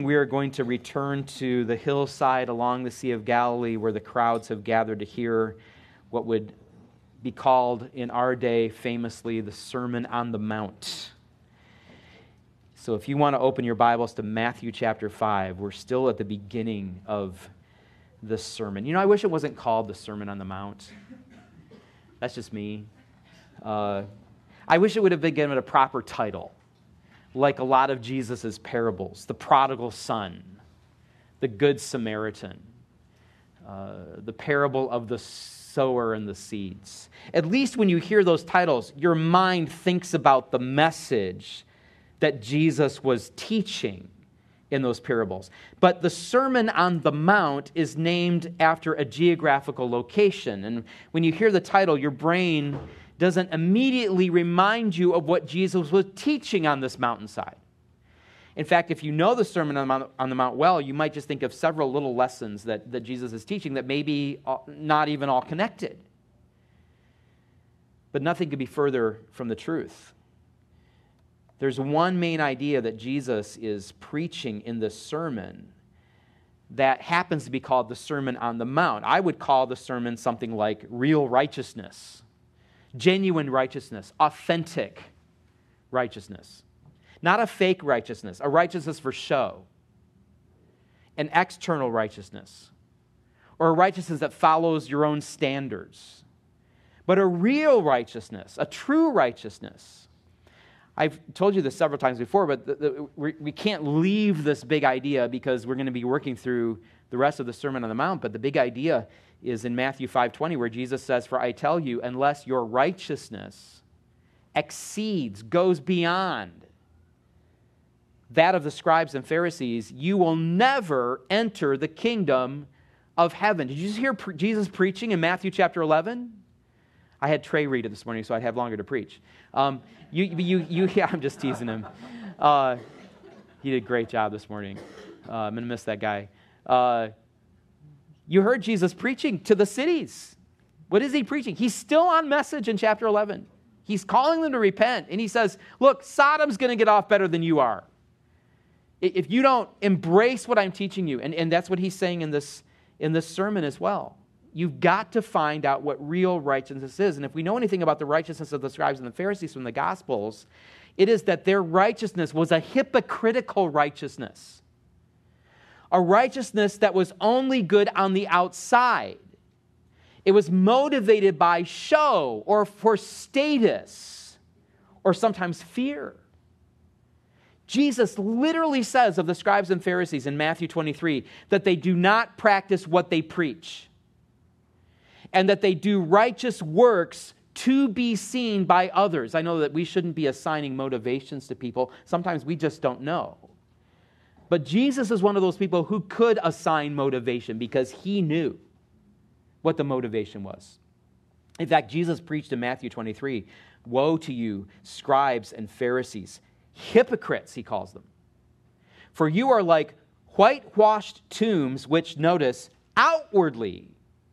We are going to return to the hillside along the Sea of Galilee where the crowds have gathered to hear what would be called in our day famously the Sermon on the Mount. So if you want to open your Bibles to Matthew chapter 5, we're still at the beginning of this sermon. You know, I wish it wasn't called the Sermon on the Mount. That's just me. I wish it would have been given a proper title, like a lot of Jesus' parables: the prodigal son, the good Samaritan, the parable of the sower and the seeds. At least when you hear those titles, your mind thinks about the message that Jesus was teaching in those parables. But the Sermon on the Mount is named after a geographical location. And when you hear the title, your brain doesn't immediately remind you of what Jesus was teaching on this mountainside. In fact, if you know the Sermon on the Mount well, you might just think of several little lessons that Jesus is teaching that may be not even all connected. But nothing could be further from the truth. There's one main idea that Jesus is preaching in this sermon that happens to be called the Sermon on the Mount. I would call the sermon something like real righteousness, genuine righteousness, authentic righteousness. Not a fake righteousness, a righteousness for show, an external righteousness, or a righteousness that follows your own standards, but a real righteousness, a true righteousness. I've told you this several times before, but we can't leave this big idea because we're going to be working through the rest of the Sermon on the Mount, but the big idea is in Matthew 5:20, where Jesus says, "For I tell you, unless your righteousness exceeds, goes beyond that of the scribes and Pharisees, you will never enter the kingdom of heaven." Did you just hear Jesus preaching in Matthew chapter 11? I had Trey read it this morning, so I'd have longer to preach. Yeah, I'm just teasing him. He did a great job this morning. I'm going to miss that guy. You heard Jesus preaching to the cities. What is he preaching? He's still on message in chapter 11. He's calling them to repent, and he says, look, Sodom's going to get off better than you are if you don't embrace what I'm teaching you. And that's what he's saying in this sermon as well. You've got to find out what real righteousness is. And if we know anything about the righteousness of the scribes and the Pharisees from the Gospels, it is that their righteousness was a hypocritical righteousness. A righteousness that was only good on the outside. It was motivated by show or for status or sometimes fear. Jesus literally says of the scribes and Pharisees in Matthew 23 that they do not practice what they preach, and that they do righteous works to be seen by others. I know that we shouldn't be assigning motivations to people. Sometimes we just don't know. But Jesus is one of those people who could assign motivation because he knew what the motivation was. In fact, Jesus preached in Matthew 23, "Woe to you, scribes and Pharisees, hypocrites," he calls them. "For you are like whitewashed tombs, which," notice, "outwardly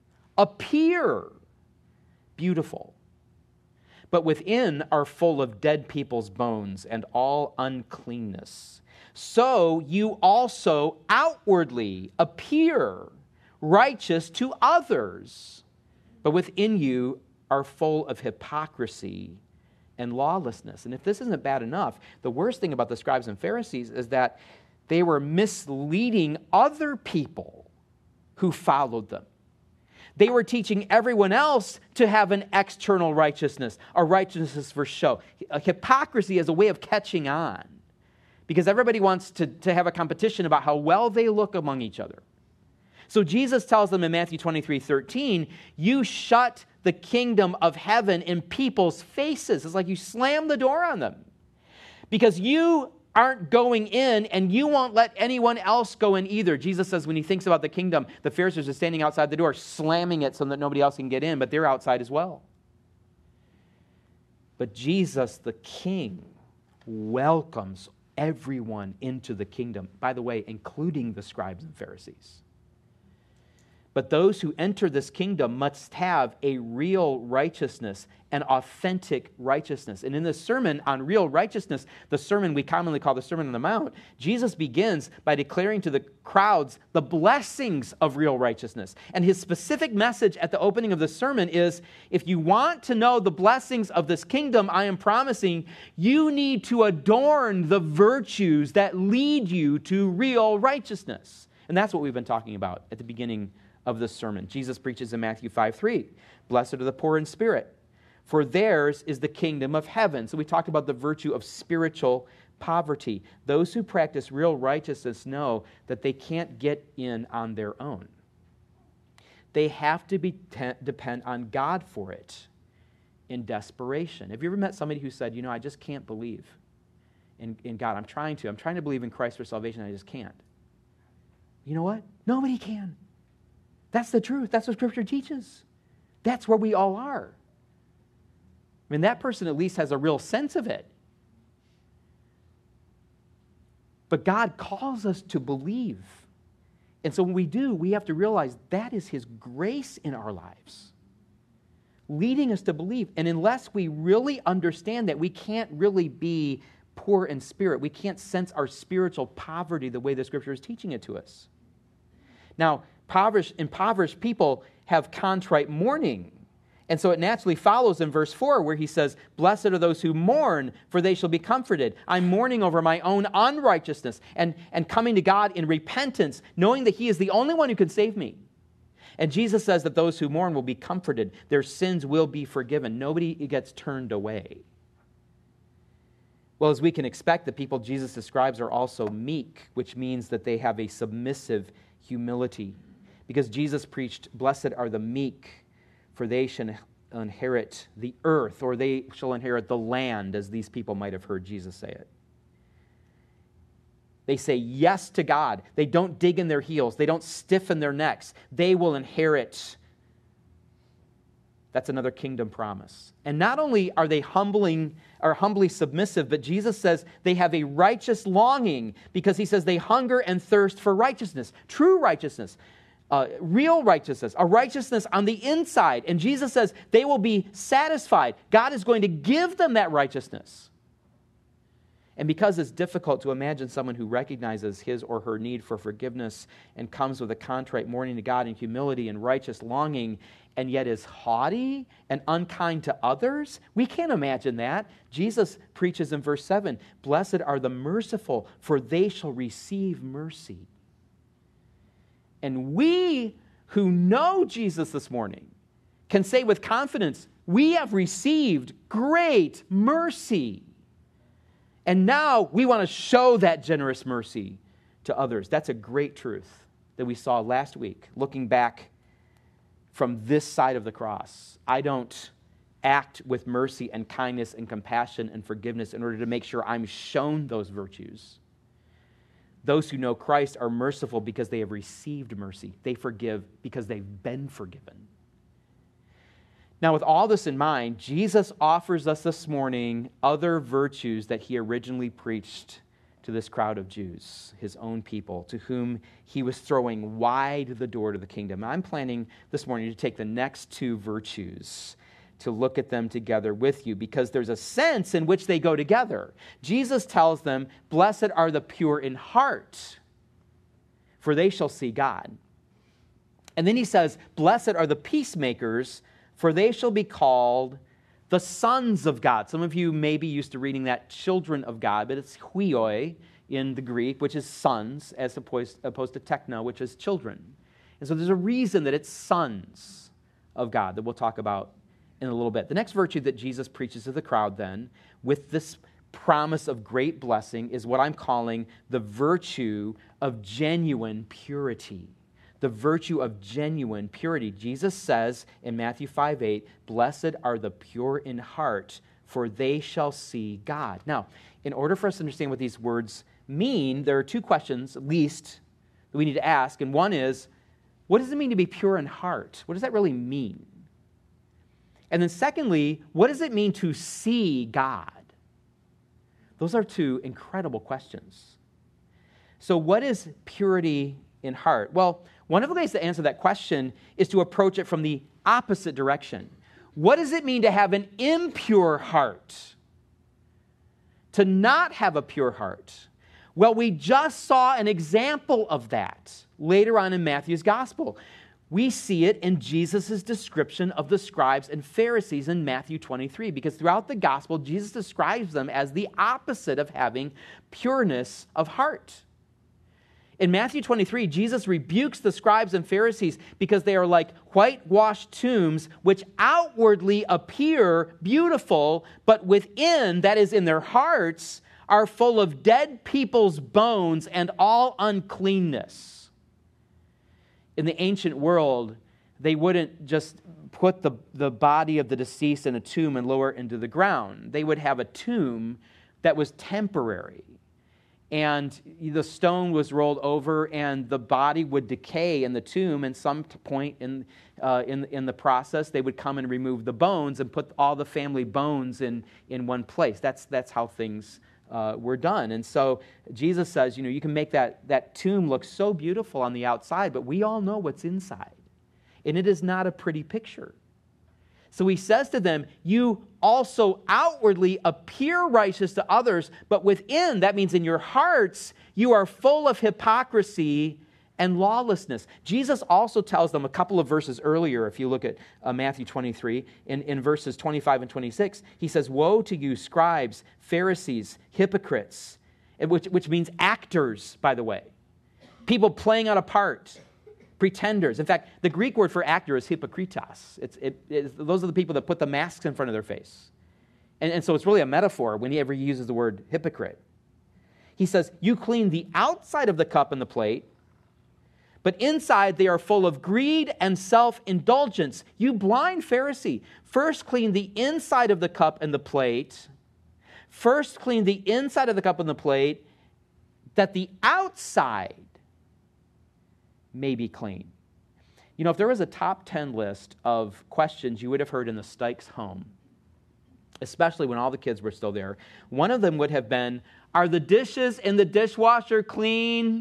appear beautiful, but within are full of dead people's bones and all uncleanness. So you also outwardly appear righteous to others, but within you are full of hypocrisy and lawlessness." And if this isn't bad enough, the worst thing about the scribes and Pharisees is that they were misleading other people who followed them. They were teaching everyone else to have an external righteousness, a righteousness for show. A hypocrisy is a way of catching on because everybody wants to have a competition about how well they look among each other. So Jesus tells them in Matthew 23:13, you shut the kingdom of heaven in people's faces. It's like you slam the door on them because you aren't going in and you won't let anyone else go in either. Jesus says when he thinks about the kingdom, the Pharisees are standing outside the door, slamming it so that nobody else can get in, but they're outside as well. But Jesus, the King, welcomes everyone into the kingdom. By the way, including the scribes and Pharisees. But those who enter this kingdom must have a real righteousness, an authentic righteousness. And in this sermon on real righteousness, the sermon we commonly call the Sermon on the Mount, Jesus begins by declaring to the crowds the blessings of real righteousness. And his specific message at the opening of the sermon is, if you want to know the blessings of this kingdom I am promising, you need to adorn the virtues that lead you to real righteousness. And that's what we've been talking about at the beginning of this sermon. Jesus preaches in Matthew 5:3, blessed are the poor in spirit, for theirs is the kingdom of heaven. So we talked about the virtue of spiritual poverty. Those who practice real righteousness know that they can't get in on their own. They have to depend on God for it in desperation. Have you ever met somebody who said, I just can't believe in God. I'm trying to believe in Christ for salvation, I just can't. You know what? Nobody can. That's the truth. That's what Scripture teaches. That's where we all are. I mean, that person at least has a real sense of it. But God calls us to believe. And so when we do, we have to realize that is His grace in our lives, leading us to believe. And unless we really understand that, we can't really be poor in spirit. We can't sense our spiritual poverty the way the Scripture is teaching it to us. Now, impoverished people have contrite mourning. And so it naturally follows in verse 4 where he says, blessed are those who mourn, for they shall be comforted. I'm mourning over my own unrighteousness and coming to God in repentance, knowing that He is the only one who can save me. And Jesus says that those who mourn will be comforted. Their sins will be forgiven. Nobody gets turned away. Well, as we can expect, the people Jesus describes are also meek, which means that they have a submissive humility. Because Jesus preached, blessed are the meek, for they shall inherit the earth, or they shall inherit the land, as these people might have heard Jesus say it. They say yes to God. They don't dig in their heels. They don't stiffen their necks. They will inherit. That's another kingdom promise. And not only are they humbly submissive, but Jesus says they have a righteous longing, because He says they hunger and thirst for righteousness, true righteousness. Real righteousness, a righteousness on the inside. And Jesus says they will be satisfied. God is going to give them that righteousness. And because it's difficult to imagine someone who recognizes his or her need for forgiveness and comes with a contrite mourning to God in humility and righteous longing, and yet is haughty and unkind to others, we can't imagine that. Jesus preaches in verse 7, blessed are the merciful, for they shall receive mercy. And we who know Jesus this morning can say with confidence, we have received great mercy. And now we want to show that generous mercy to others. That's a great truth that we saw last week, looking back from this side of the cross. I don't act with mercy and kindness and compassion and forgiveness in order to make sure I'm shown those virtues. Those who know Christ are merciful because they have received mercy. They forgive because they've been forgiven. Now, with all this in mind, Jesus offers us this morning other virtues that He originally preached to this crowd of Jews, His own people, to whom He was throwing wide the door to the kingdom. I'm planning this morning to take the next two virtues to look at them together with you, because there's a sense in which they go together. Jesus tells them, blessed are the pure in heart, for they shall see God. And then He says, blessed are the peacemakers, for they shall be called the sons of God. Some of you may be used to reading that children of God, but it's huioi in the Greek, which is sons, as opposed to techno, which is children. And so there's a reason that it's sons of God that we'll talk about in a little bit. The next virtue that Jesus preaches to the crowd then, with this promise of great blessing, is what I'm calling the virtue of genuine purity. The virtue of genuine purity. Jesus says in Matthew 5:8, blessed are the pure in heart, for they shall see God. Now, in order for us to understand what these words mean, there are two questions, at least, that we need to ask. And one is, what does it mean to be pure in heart? What does that really mean? And then secondly, what does it mean to see God? Those are two incredible questions. So what is purity in heart? Well, one of the ways to answer that question is to approach it from the opposite direction. What does it mean to have an impure heart? To not have a pure heart? Well, we just saw an example of that later on in Matthew's gospel. We see it in Jesus' description of the scribes and Pharisees in Matthew 23, because throughout the gospel, Jesus describes them as the opposite of having pureness of heart. In Matthew 23, Jesus rebukes the scribes and Pharisees because they are like whitewashed tombs, which outwardly appear beautiful, but within, that is in their hearts, are full of dead people's bones and all uncleanness. In the ancient world, they wouldn't just put the body of the deceased in a tomb and lower it into the ground. They would have a tomb that was temporary. And the stone was rolled over, and the body would decay in the tomb. And some point in the process, they would come and remove the bones and put all the family bones in one place. That's how things were done. And so Jesus says, you can make that tomb look so beautiful on the outside, but we all know what's inside, and it is not a pretty picture. So he says to them, you also outwardly appear righteous to others, but within, that means in your hearts, you are full of hypocrisy and lawlessness. Jesus also tells them a couple of verses earlier, if you look at Matthew 23, in verses 25 and 26, he says, woe to you, scribes, Pharisees, hypocrites, which means actors, by the way, people playing out a part. Pretenders. In fact, the Greek word for actor is hypokritos. Those are the people that put the masks in front of their face. And so it's really a metaphor when he ever uses the word hypocrite. He says, you clean the outside of the cup and the plate, but inside they are full of greed and self-indulgence. You blind Pharisee, first clean the inside of the cup and the plate. First clean the inside of the cup and the plate, that the outside may be clean. If there was a top 10 list of questions you would have heard in the Stykes home, especially when all the kids were still there, one of them would have been, are the dishes in the dishwasher clean?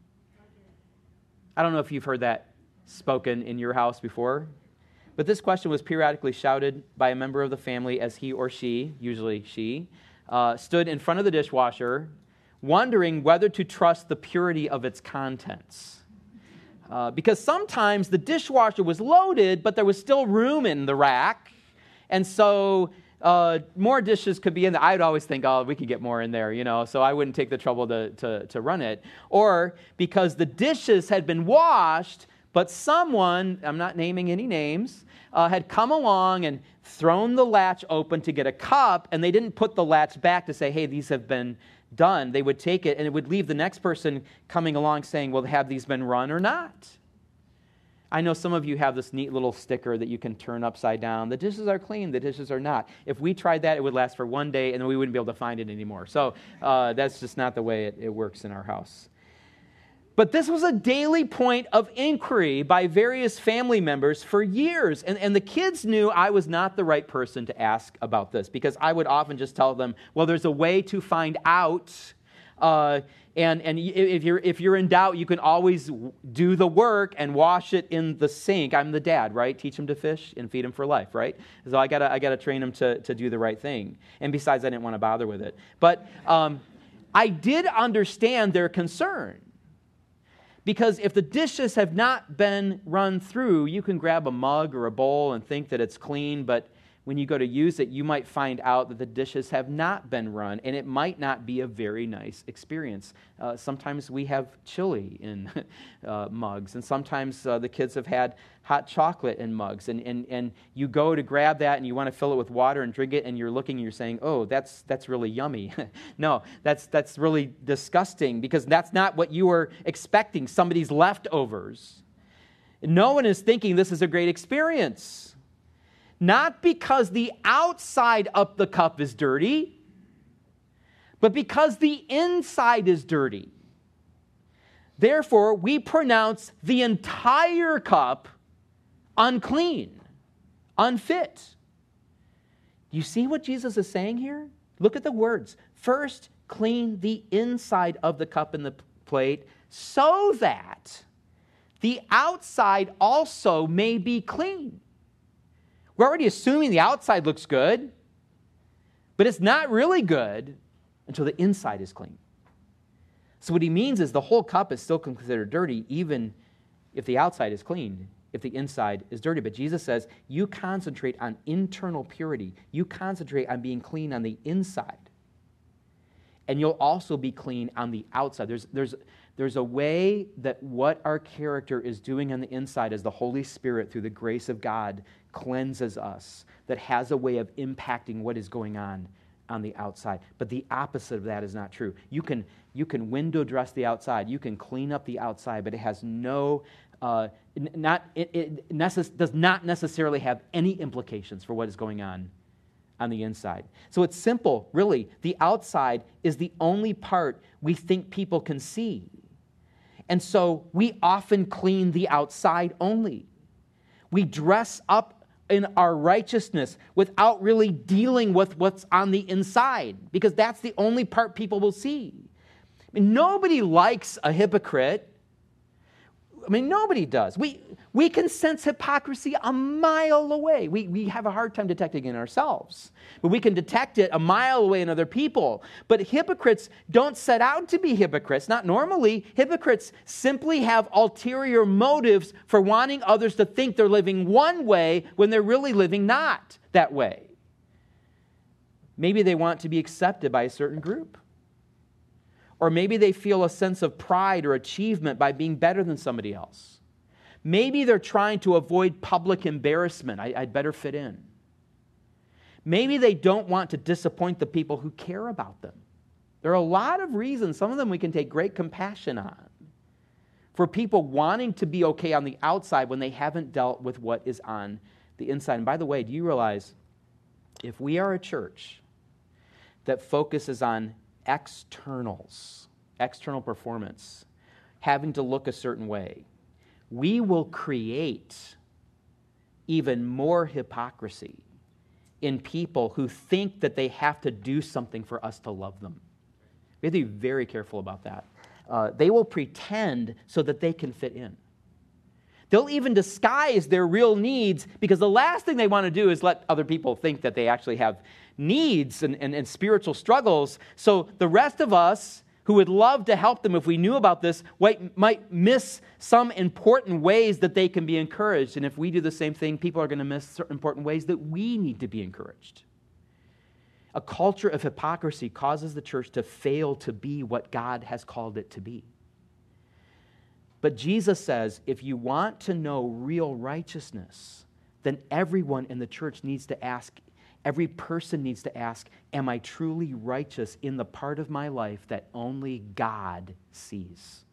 I don't know if you've heard that spoken in your house before, but this question was periodically shouted by a member of the family as he or she, usually she, stood in front of the dishwasher, wondering whether to trust the purity of its contents. Because sometimes the dishwasher was loaded, but there was still room in the rack. And so more dishes could be in there. I would always think, we could get more in there, so I wouldn't take the trouble to run it. Or because the dishes had been washed, but someone, I'm not naming any names, had come along and thrown the latch open to get a cup, and they didn't put the latch back to say, hey, these have been done. They would take it, and it would leave the next person coming along saying, well, have these been run or not? I know some of you have this neat little sticker that you can turn upside down. The dishes are clean, the dishes are not. If we tried that, it would last for one day, and then we wouldn't be able to find it anymore. So that's just not the way it works in our house. But this was a daily point of inquiry by various family members for years. And the kids knew I was not the right person to ask about this, because I would often just tell them, well, there's a way to find out. And if you're in doubt, you can always do the work and wash it in the sink. I'm the dad, right? Teach them to fish and feed them for life, right? So I gotta train them to do the right thing. And besides, I didn't want to bother with it. But I did understand their concern. Because if the dishes have not been run through, you can grab a mug or a bowl and think that it's clean, but when you go to use it, you might find out that the dishes have not been run, and it might not be a very nice experience. Sometimes we have chili in mugs, and sometimes the kids have had hot chocolate in mugs, and you go to grab that, and you want to fill it with water and drink it, and you're looking and you're saying, oh, that's really yummy. No, that's really disgusting, because that's not what you were expecting, somebody's leftovers. No one is thinking this is a great experience. Not because the outside of the cup is dirty, but because the inside is dirty. Therefore, we pronounce the entire cup unclean, unfit. You see what Jesus is saying here? Look at the words. First, clean the inside of the cup and the plate, so that the outside also may be clean. We're already assuming the outside looks good, but it's not really good until the inside is clean. So what he means is the whole cup is still considered dirty, even if the outside is clean, if the inside is dirty. But Jesus says, you concentrate on internal purity. You concentrate on being clean on the inside. And you'll also be clean on the outside. There's a way that what our character is doing on the inside as the Holy Spirit, through the grace of God, cleanses us, that has a way of impacting what is going on the outside. But the opposite of that is not true. You can window dress the outside. You can clean up the outside, but it has does not necessarily have any implications for what is going on the inside. So it's simple, really. The outside is the only part we think people can see. And so we often clean the outside only. We dress up in our righteousness without really dealing with what's on the inside, because that's the only part people will see. I mean, nobody likes a hypocrite. I mean, nobody does. We can sense hypocrisy a mile away. We have a hard time detecting it in ourselves, but we can detect it a mile away in other people. But hypocrites don't set out to be hypocrites, not normally. Hypocrites simply have ulterior motives for wanting others to think they're living one way when they're really living not that way. Maybe they want to be accepted by a certain group. Or maybe they feel a sense of pride or achievement by being better than somebody else. Maybe they're trying to avoid public embarrassment. I'd better fit in. Maybe they don't want to disappoint the people who care about them. There are a lot of reasons, some of them we can take great compassion on, for people wanting to be okay on the outside when they haven't dealt with what is on the inside. And by the way, do you realize if we are a church that focuses on externals, external performance, having to look a certain way, we will create even more hypocrisy in people who think that they have to do something for us to love them. We have to be very careful about that. They will pretend so that they can fit in. They'll even disguise their real needs, because the last thing they want to do is let other people think that they actually have needs and spiritual struggles. So the rest of us who would love to help them if we knew about this might miss some important ways that they can be encouraged. And if we do the same thing, people are going to miss certain important ways that we need to be encouraged. A culture of hypocrisy causes the church to fail to be what God has called it to be. But Jesus says, if you want to know real righteousness, then everyone in the church needs to ask, every person needs to ask, am I truly righteous in the part of my life that only God sees?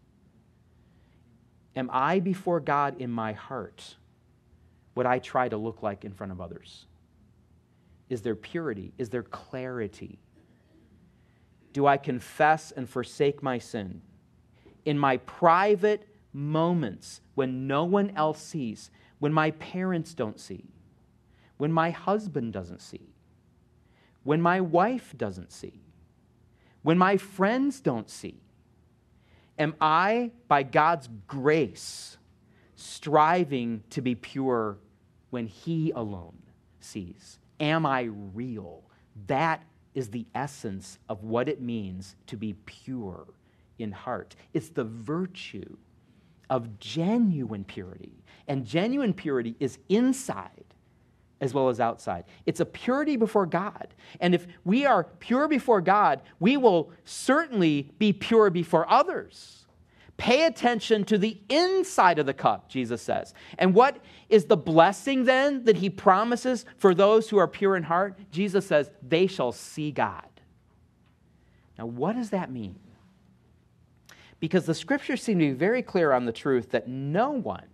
Am I before God in my heart what I try to look like in front of others? Is there purity? Is there clarity? Do I confess and forsake my sin? In my private moments when no one else sees, when my parents don't see, when my husband doesn't see, when my wife doesn't see, when my friends don't see, am I, by God's grace, striving to be pure when He alone sees? Am I real? That is the essence of what it means to be pure in heart. It's the virtue of genuine purity. And genuine purity is inside as well as outside. It's a purity before God. And if we are pure before God, we will certainly be pure before others. Pay attention to the inside of the cup, Jesus says. And what is the blessing then that He promises for those who are pure in heart? Jesus says, they shall see God. Now, what does that mean? Because the scriptures seem to be very clear on the truth that no one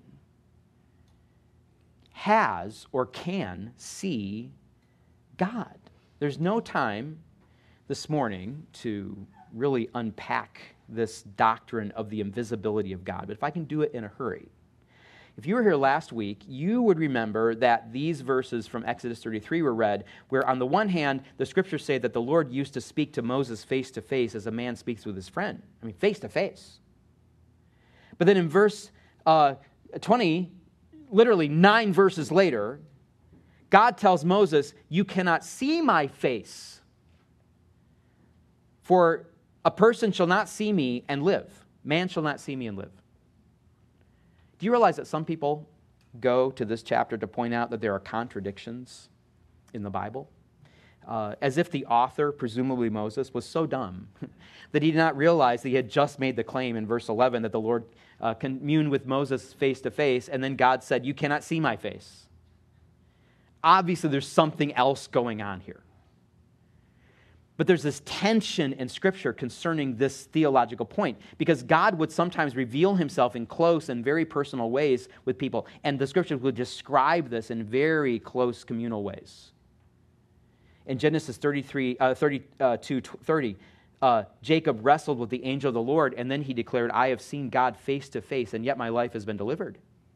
has or can see God. There's no time this morning to really unpack this doctrine of the invisibility of God, but if I can do it in a hurry. If you were here last week, you would remember that these verses from Exodus 33 were read, where on the one hand, the scriptures say that the Lord used to speak to Moses face to face as a man speaks with his friend. I mean, face to face. But then in verse 20, literally 9 verses later, God tells Moses, you cannot see my face, for a person shall not see me and live. Man shall not see me and live. Do you realize that some people go to this chapter to point out that there are contradictions in the Bible? As if the author, presumably Moses, was so dumb that he did not realize that he had just made the claim in verse 11 that the Lord communed with Moses face to face, and then God said, you cannot see my face. Obviously, there's something else going on here. But there's this tension in Scripture concerning this theological point, because God would sometimes reveal himself in close and very personal ways with people, and the Scriptures would describe this in very close communal ways. In Genesis 32:30, Jacob wrestled with the angel of the Lord, and then he declared, I have seen God face to face, and yet my life has been delivered.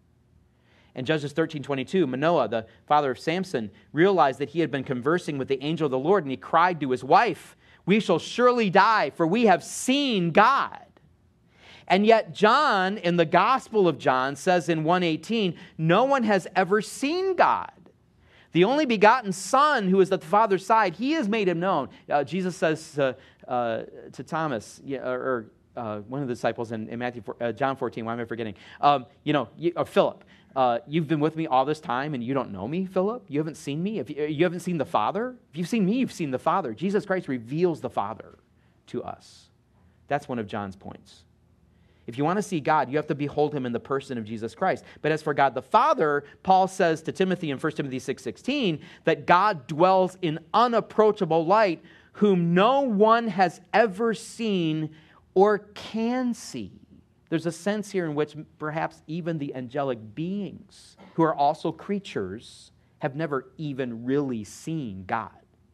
In Judges 13:22, Manoah, the father of Samson, realized that he had been conversing with the angel of the Lord, and he cried to his wife, we shall surely die, for we have seen God. And yet John, in the Gospel of John, says in 1:18, no one has ever seen God. The only begotten Son who is at the Father's side, he has made him known. Jesus says to Thomas, or one of the disciples in John 14, why am I forgetting? Philip, you've been with me all this time and you don't know me, Philip? You haven't seen me? You haven't seen the Father? If you've seen me, you've seen the Father. Jesus Christ reveals the Father to us. That's one of John's points. If you want to see God, you have to behold him in the person of Jesus Christ. But as for God the Father, Paul says to Timothy in 1 Timothy 6:16 that God dwells in unapproachable light, whom no one has ever seen or can see. There's a sense here in which perhaps even the angelic beings, who are also creatures, have never even really seen God.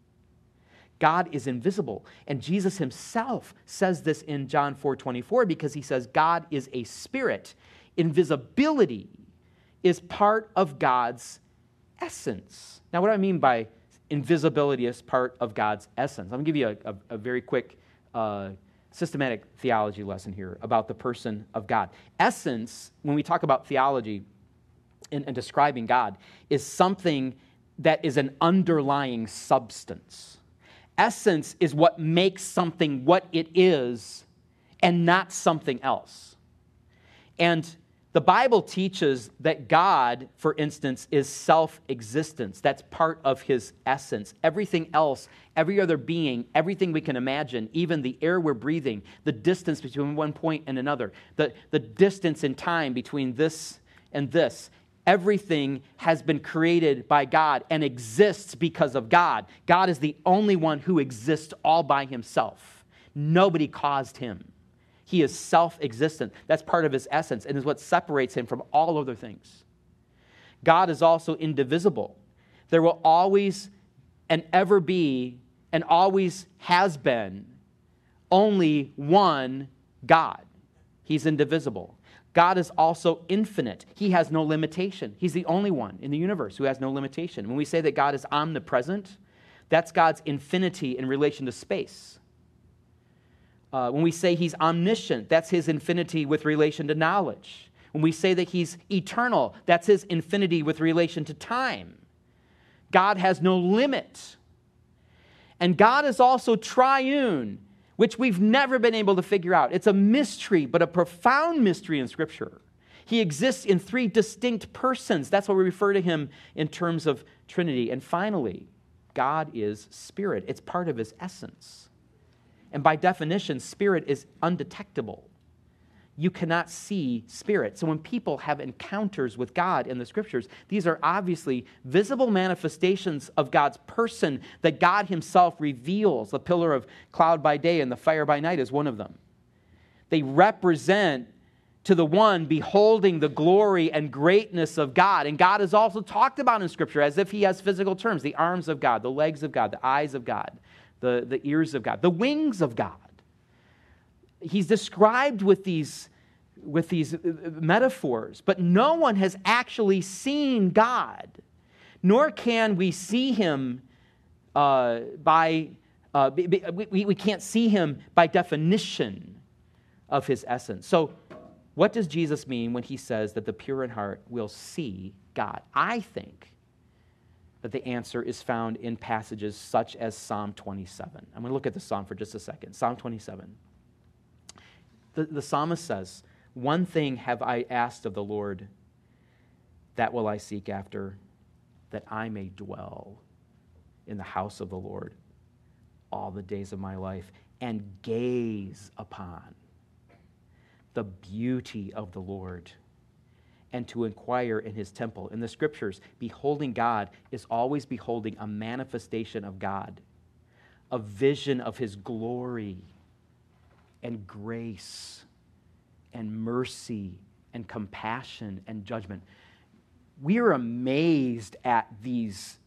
God is invisible. And Jesus himself says this in John 4:24 because he says God is a spirit. Invisibility is part of God's essence. Now, what do I mean by invisibility as part of God's essence? I'm going to give you a very quick systematic theology lesson here about the person of God. Essence, when we talk about theology and describing God, is something that is an underlying substance. Essence is what makes something what it is and not something else. And the Bible teaches that God, for instance, is self-existence. That's part of his essence. Everything else, every other being, everything we can imagine, even the air we're breathing, the distance between one point and another, the distance in time between this and this, everything has been created by God and exists because of God. God is the only one who exists all by himself. Nobody caused him. He is self-existent. That's part of his essence and is what separates him from all other things. God is also indivisible. There will always and ever be and always has been only one God. He's indivisible. God is also infinite. He has no limitation. He's the only one in the universe who has no limitation. When we say that God is omnipresent, that's God's infinity in relation to space. When we say he's omniscient, that's his infinity with relation to knowledge. When we say that he's eternal, that's his infinity with relation to time. God has no limit. And God is also triune, which we've never been able to figure out. It's a mystery, but a profound mystery in Scripture. He exists in 3 distinct persons. That's why we refer to him in terms of Trinity. And finally, God is spirit. It's part of his essence. And by definition, spirit is undetectable. You cannot see spirit. So when people have encounters with God in the Scriptures, these are obviously visible manifestations of God's person that God himself reveals. The pillar of cloud by day and the fire by night is one of them. They represent to the one beholding the glory and greatness of God. And God is also talked about in Scripture as if he has physical terms. The arms of God, the legs of God, the eyes of God, the ears of God, the wings of God. He's described with these metaphors, but no one has actually seen God, nor can we see him we can't see him by definition of his essence. So What does Jesus mean when he says that the pure in heart will see God? I think that the answer is found in passages such as Psalm 27. I'm going to look at the psalm for just a second. Psalm 27. The psalmist says, "One thing have I asked of the Lord, that will I seek after, that I may dwell in the house of the Lord all the days of my life, and gaze upon the beauty of the Lord, and to inquire in his temple." In the scriptures, beholding God is always beholding a manifestation of God, a vision of his glory and grace and mercy and compassion and judgment. We are amazed at these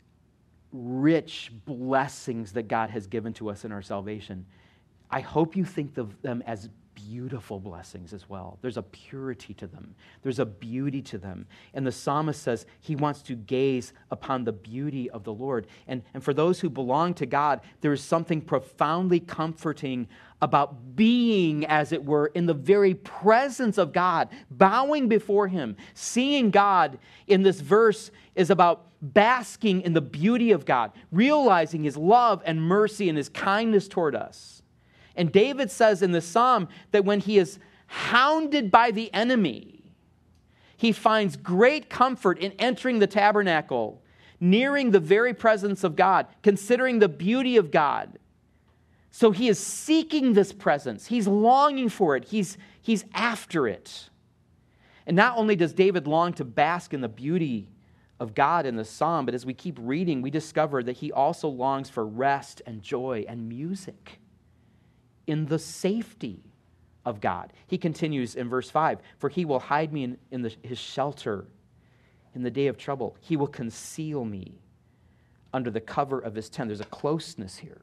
rich blessings that God has given to us in our salvation. I hope you think of them as beautiful blessings as well. There's a purity to them. There's a beauty to them. And the psalmist says he wants to gaze upon the beauty of the Lord. And for those who belong to God, there is something profoundly comforting about being, as it were, in the very presence of God, bowing before him. Seeing God in this verse is about basking in the beauty of God, realizing his love and mercy and his kindness toward us. And David says in the psalm that when he is hounded by the enemy, he finds great comfort in entering the tabernacle, nearing the very presence of God, considering the beauty of God. So he is seeking this presence. He's longing for it. He's after it. And not only does David long to bask in the beauty of God in the psalm, but as we keep reading, we discover that he also longs for rest and joy and music in the safety of God. He continues in verse 5, "For he will hide me in his shelter in the day of trouble. He will conceal me under the cover of his tent." There's a closeness here.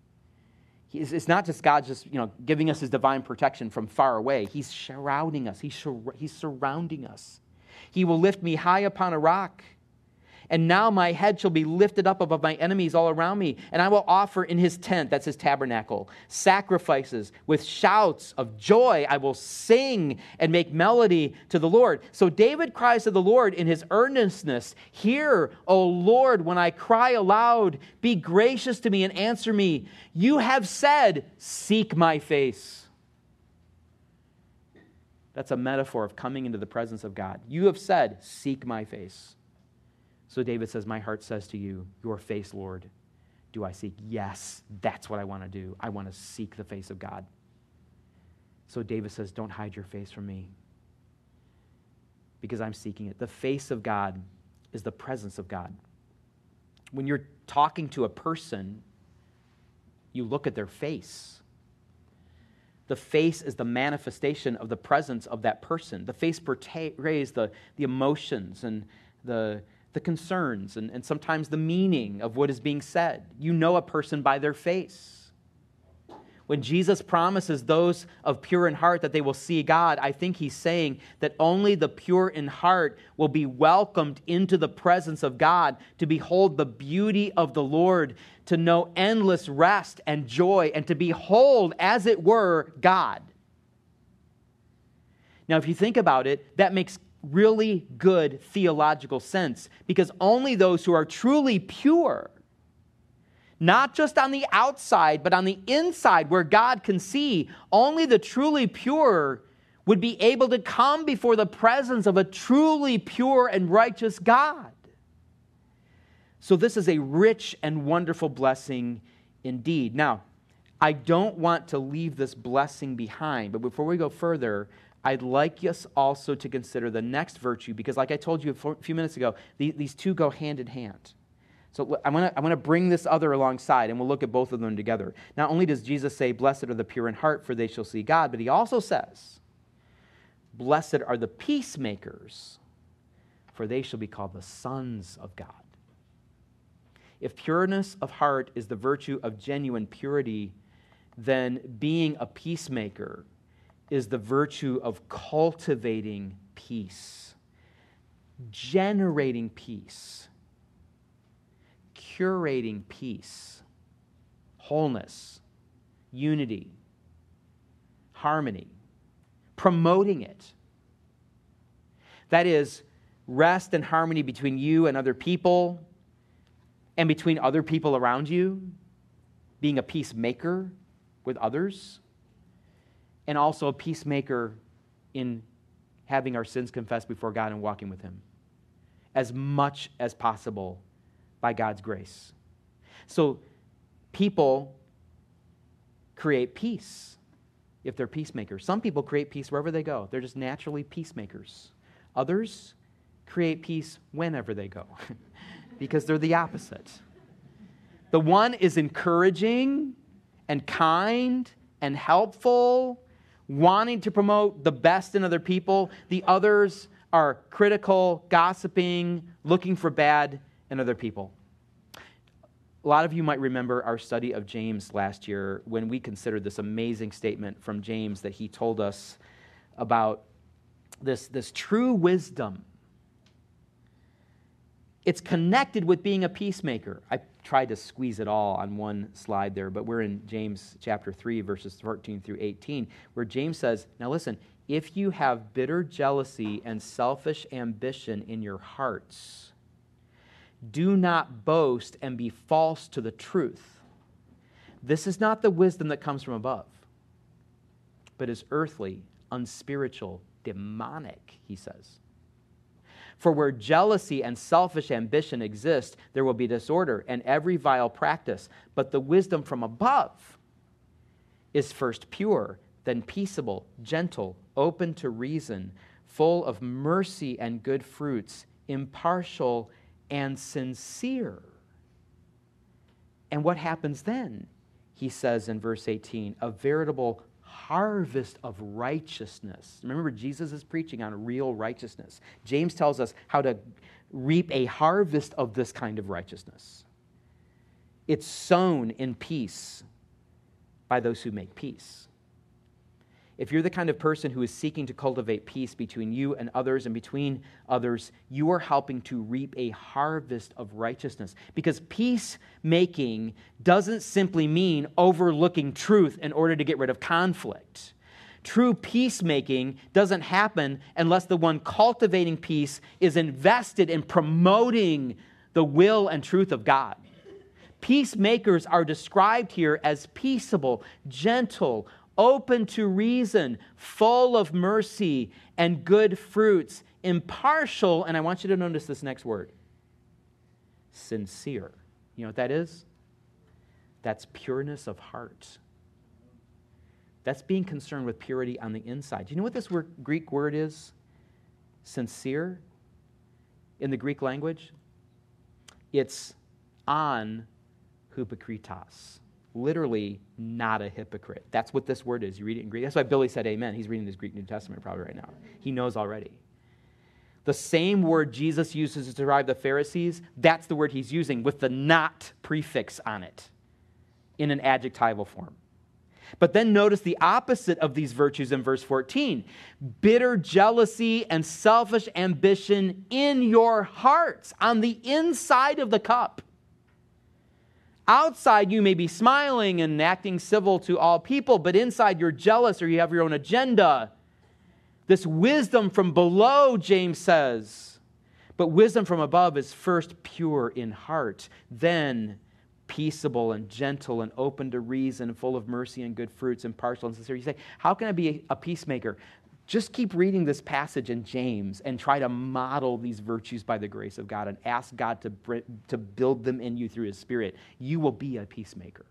It's not just God just giving us his divine protection from far away. He's shrouding us. He's surrounding us. "He will lift me high upon a rock. And now my head shall be lifted up above my enemies all around me. And I will offer in his tent," that's his tabernacle, "sacrifices with shouts of joy. I will sing and make melody to the Lord." So David cries to the Lord in his earnestness, "Hear, O Lord, when I cry aloud. Be gracious to me and answer me. You have said, 'Seek my face.'" That's a metaphor of coming into the presence of God. You have said, "Seek my face." So David says, "My heart says to you, your face, Lord, do I seek?" Yes, that's what I want to do. I want to seek the face of God. So David says, "Don't hide your face from me, because I'm seeking it." The face of God is the presence of God. When you're talking to a person, you look at their face. The face is the manifestation of the presence of that person. The face portrays the emotions and the concerns and sometimes the meaning of what is being said. You know a person by their face. When Jesus promises those of pure in heart that they will see God, I think he's saying that only the pure in heart will be welcomed into the presence of God to behold the beauty of the Lord, to know endless rest and joy, and to behold, as it were, God. Now, if you think about it, that makes really good theological sense, because only those who are truly pure, not just on the outside, but on the inside where God can see, only the truly pure would be able to come before the presence of a truly pure and righteous God. So this is a rich and wonderful blessing indeed. Now, I don't want to leave this blessing behind, but before we go further, I'd like us also to consider the next virtue, because like I told you a few minutes ago, these two go hand in hand. So I'm going to bring this other alongside, and we'll look at both of them together. Not only does Jesus say, "Blessed are the pure in heart, for they shall see God," but he also says, "Blessed are the peacemakers, for they shall be called the sons of God." If pureness of heart is the virtue of genuine purity, then being a peacemaker is the virtue of cultivating peace, generating peace, curating peace, wholeness, unity, harmony, promoting it. That is, rest and harmony between you and other people, and between other people around you, being a peacemaker with others, and also a peacemaker in having our sins confessed before God and walking with Him as much as possible by God's grace. So people create peace if they're peacemakers. Some people create peace wherever they go. They're just naturally peacemakers. Others create peace whenever they go because they're the opposite. The one is encouraging and kind and helpful, wanting to promote the best in other people. The others are critical, gossiping, looking for bad in other people. A lot of you might remember our study of James last year when we considered this amazing statement from James that he told us about this true wisdom. It's connected with being a peacemaker. I tried to squeeze it all on one slide there, but we're in James chapter 3, verses 14 through 18, where James says, now listen, if you have bitter jealousy and selfish ambition in your hearts, do not boast and be false to the truth. This is not the wisdom that comes from above, but is earthly, unspiritual, demonic, he says. For where jealousy and selfish ambition exist, there will be disorder and every vile practice. But the wisdom from above is first pure, then peaceable, gentle, open to reason, full of mercy and good fruits, impartial and sincere. And what happens then? He says in verse 18, a veritable harvest of righteousness. Remember, Jesus is preaching on real righteousness. James tells us how to reap a harvest of this kind of righteousness. It's sown in peace by those who make peace. If you're the kind of person who is seeking to cultivate peace between you and between others, you are helping to reap a harvest of righteousness. Because peacemaking doesn't simply mean overlooking truth in order to get rid of conflict. True peacemaking doesn't happen unless the one cultivating peace is invested in promoting the will and truth of God. Peacemakers are described here as peaceable, gentle, open to reason, full of mercy and good fruits, impartial, and I want you to notice this next word, sincere. You know what that is? That's pureness of heart. That's being concerned with purity on the inside. Do you know what this Greek word is? Sincere in the Greek language? It's an hypokritos. Literally, not a hypocrite. That's what this word is. You read it in Greek. That's why Billy said amen. He's reading his Greek New Testament probably right now. He knows already. The same word Jesus uses to describe the Pharisees, that's the word he's using with the not prefix on it in an adjectival form. But then notice the opposite of these virtues in verse 14. Bitter jealousy and selfish ambition in your hearts, on the inside of the cup. Outside, you may be smiling and acting civil to all people, but inside you're jealous or you have your own agenda. This wisdom from below, James says. But wisdom from above is first pure in heart, then peaceable and gentle and open to reason, full of mercy and good fruits, impartial and sincere. You say, how can I be a peacemaker? Just keep reading this passage in James and try to model these virtues by the grace of God and ask God to build them in you through His Spirit. You will be a peacemaker.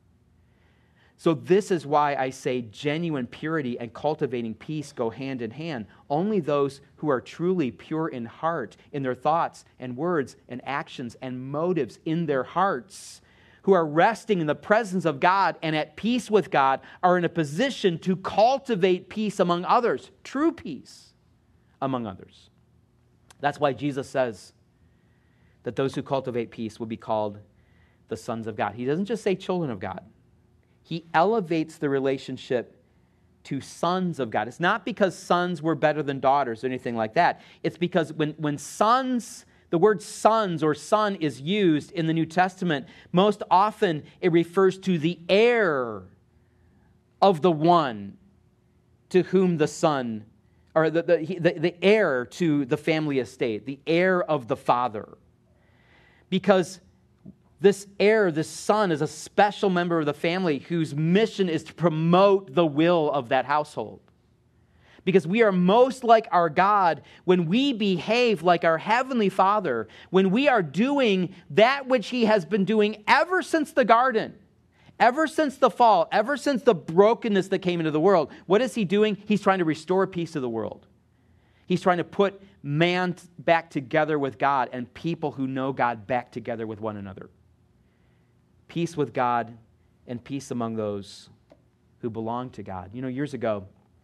So this is why I say genuine purity and cultivating peace go hand in hand. Only those who are truly pure in heart, in their thoughts and words and actions and motives in their hearts, who are resting in the presence of God and at peace with God, are in a position to cultivate peace among others, true peace among others. That's why Jesus says that those who cultivate peace will be called the sons of God. He doesn't just say children of God. He elevates the relationship to sons of God. It's not because sons were better than daughters or anything like that. It's because when sons... the word sons or son is used in the New Testament, most often it refers to the heir of the one to whom the son, or the heir to the family estate, the heir of the father. Because this heir, this son, is a special member of the family whose mission is to promote the will of that household. Because we are most like our God when we behave like our Heavenly Father, when we are doing that which He has been doing ever since the garden, ever since the fall, ever since the brokenness that came into the world. What is He doing? He's trying to restore peace to the world. He's trying to put man back together with God and people who know God back together with one another. Peace with God and peace among those who belong to God. You know, years ago,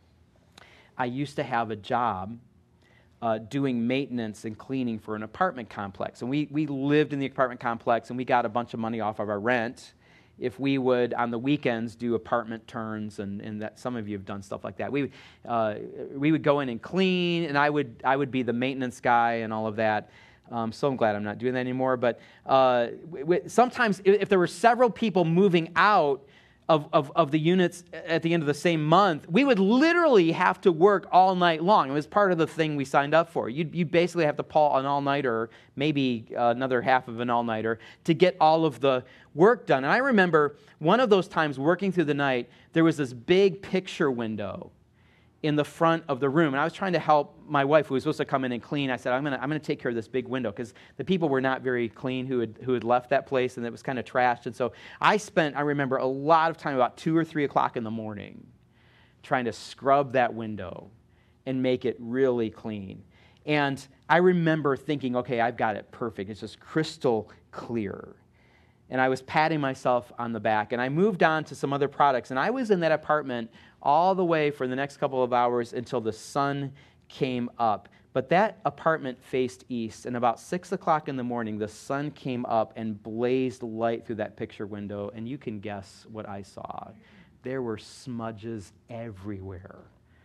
I used to have a job doing maintenance and cleaning for an apartment complex. And we lived in the apartment complex, and we got a bunch of money off of our rent if we would, on the weekends, do apartment turns, and that some of you have done stuff like that. We would go in and clean, and I would be the maintenance guy and all of that. So I'm glad I'm not doing that anymore. But sometimes if there were several people moving out of the units at the end of the same month, we would literally have to work all night long. It was part of the thing we signed up for. You basically have to pull an all-nighter, maybe another half of an all-nighter, to get all of the work done. And I remember one of those times working through the night, there was this big picture window in the front of the room. And I was trying to help my wife, who was supposed to come in and clean. I said, I'm gonna take care of this big window, because the people were not very clean who had left that place, and it was kind of trashed. And so I remember, a lot of time, about 2 or 3 o'clock in the morning, trying to scrub that window and make it really clean. And I remember thinking, okay, I've got it perfect. It's just crystal clear. And I was patting myself on the back, and I moved on to some other products, and I was in that apartment all the way for the next couple of hours until the sun came up. But that apartment faced east, and about 6 o'clock in the morning, the sun came up and blazed light through that picture window, and you can guess what I saw. There were smudges everywhere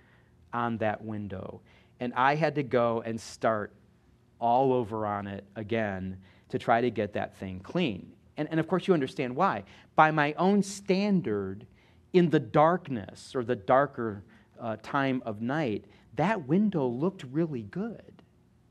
on that window, and I had to go and start all over on it again to try to get that thing clean. And of course, you understand why. By my own standard, in the darkness or the darker time of night, that window looked really good.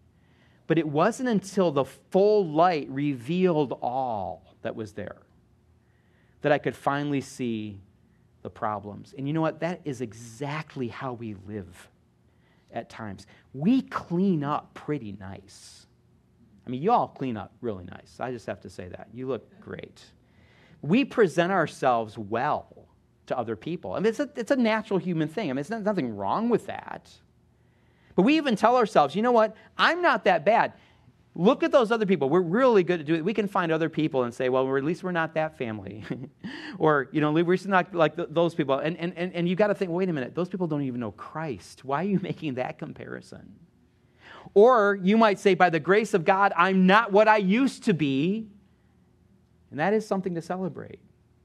But it wasn't until the full light revealed all that was there that I could finally see the problems. And you know what? That is exactly how we live at times. We clean up pretty nice. I mean, you all clean up really nice. I just have to say that. You look great. We present ourselves well to other people. I mean, it's a natural human thing. I mean, there's nothing wrong with that. But we even tell ourselves, you know what? I'm not that bad. Look at those other people. We're really good at doing it. We can find other people and say, well, at least we're not that family. Or, you know, we're not like those people. And you've got to think, wait a minute, those people don't even know Christ. Why are you making that comparison? Or you might say, by the grace of God, I'm not what I used to be. And that is something to celebrate.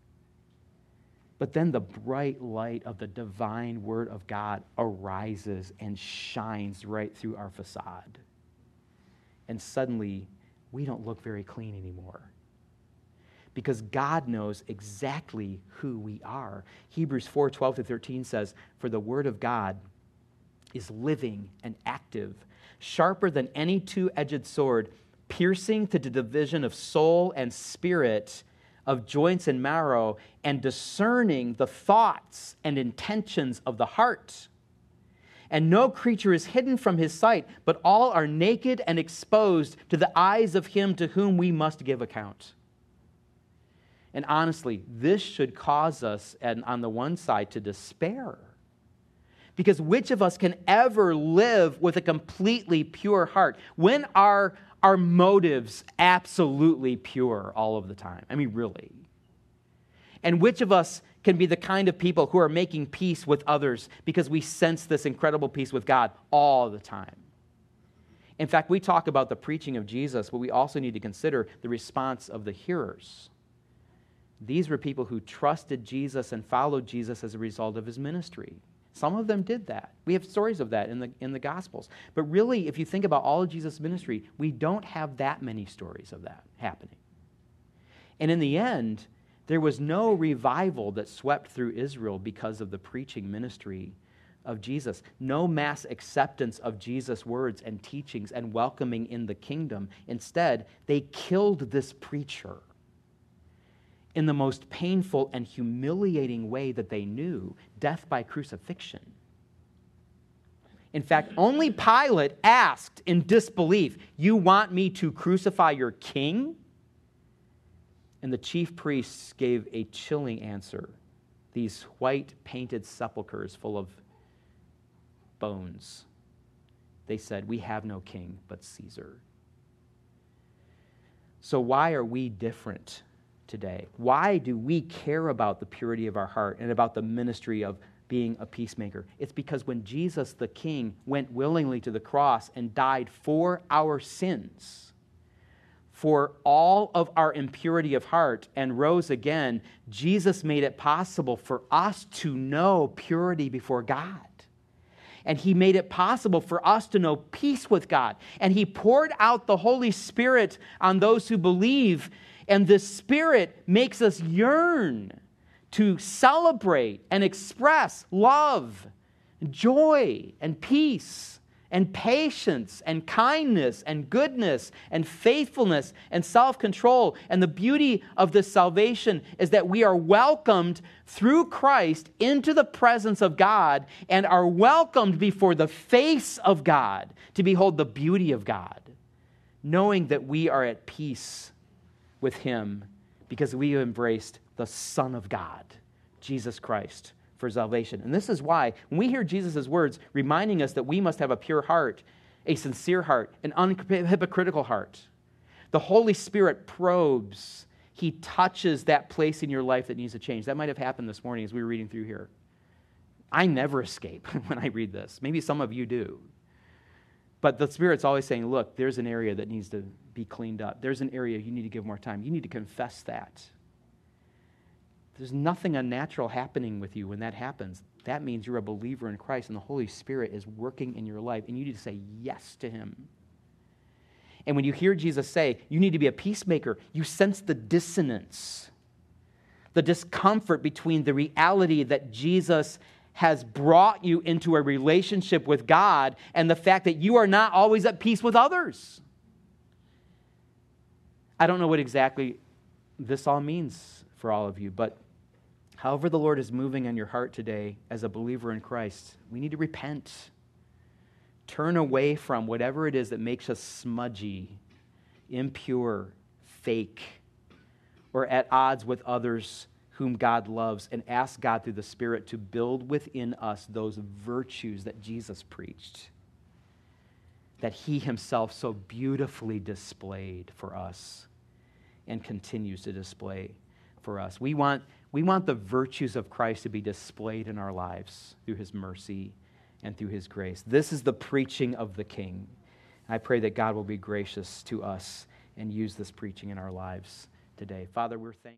But then the bright light of the divine Word of God arises and shines right through our facade. And suddenly, we don't look very clean anymore. Because God knows exactly who we are. Hebrews 4:12-13 says, for the Word of God is living and active, sharper than any two-edged sword, piercing to the division of soul and spirit, of joints and marrow, and discerning the thoughts and intentions of the heart. And no creature is hidden from His sight, but all are naked and exposed to the eyes of Him to whom we must give account. And honestly, this should cause us, and on the one side, to despair. Because which of us can ever live with a completely pure heart? When are our motives absolutely pure all of the time? I mean, really. And which of us can be the kind of people who are making peace with others because we sense this incredible peace with God all the time? In fact, we talk about the preaching of Jesus, but we also need to consider the response of the hearers. These were people who trusted Jesus and followed Jesus as a result of His ministry. Some of them did that. We have stories of that in the Gospels. But really, if you think about all of Jesus' ministry, we don't have that many stories of that happening. And in the end, there was no revival that swept through Israel because of the preaching ministry of Jesus, no mass acceptance of Jesus' words and teachings and welcoming in the kingdom. Instead, they killed this preacher in the most painful and humiliating way that they knew, death by crucifixion. In fact, only Pilate asked in disbelief, "You want me to crucify your king?" And the chief priests gave a chilling answer. These white painted sepulchres full of bones. They said, "We have no king but Caesar." So why are we different today? Why do we care about the purity of our heart and about the ministry of being a peacemaker? It's because when Jesus the King went willingly to the cross and died for our sins, for all of our impurity of heart, and rose again, Jesus made it possible for us to know purity before God. And he made it possible for us to know peace with God. And he poured out the Holy Spirit on those who believe. And the Spirit makes us yearn to celebrate and express love, joy, and peace, and patience, and kindness, and goodness, and faithfulness, and self-control. And the beauty of this salvation is that we are welcomed through Christ into the presence of God and are welcomed before the face of God to behold the beauty of God, knowing that we are at peace with him because we have embraced the Son of God, Jesus Christ, for salvation. And this is why, when we hear Jesus' words reminding us that we must have a pure heart, a sincere heart, an unhypocritical heart, the Holy Spirit probes. He touches that place in your life that needs to change. That might have happened this morning as we were reading through here. I never escape when I read this. Maybe some of you do. But the Spirit's always saying, look, there's an area that needs to be cleaned up. There's an area you need to give more time. You need to confess that. There's nothing unnatural happening with you when that happens. That means you're a believer in Christ and the Holy Spirit is working in your life and you need to say yes to him. And when you hear Jesus say, you need to be a peacemaker, you sense the dissonance, the discomfort between the reality that Jesus has brought you into a relationship with God and the fact that you are not always at peace with others. I don't know what exactly this all means for all of you, but however the Lord is moving on your heart today as a believer in Christ, we need to repent. Turn away from whatever it is that makes us smudgy, impure, fake, or at odds with others whom God loves, and ask God through the Spirit to build within us those virtues that Jesus preached, that he himself so beautifully displayed for us and continues to display for us. We want the virtues of Christ to be displayed in our lives through his mercy and through his grace. This is the preaching of the King. I pray that God will be gracious to us and use this preaching in our lives today. Father, we're thankful.